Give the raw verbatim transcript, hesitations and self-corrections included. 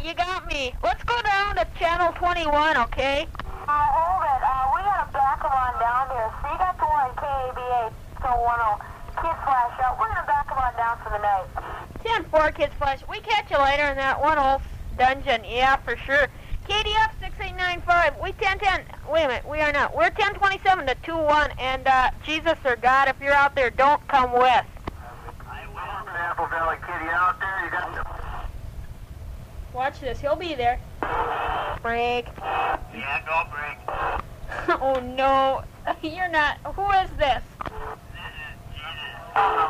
you got me. Let's go down to channel twenty-one, okay? Uh, hold it. Uh, we got to back them on down here. So you got the one K A B A, so one oh, Kid Flash out. We're going to back them on down for the night. ten four, Kids Flash. We catch you later in that one old dungeon. Yeah, for sure. K D F six eight nine five. We ten ten. Wait a minute. We are not. We're ten twenty-seven to two one. And, uh, Jesus or God, if you're out there, don't come west. Apple Valley Kitty out there. You got the... Watch this. He'll be there. Break. Yeah, go break. Oh, no. You're not. Who is this? This is Jesus.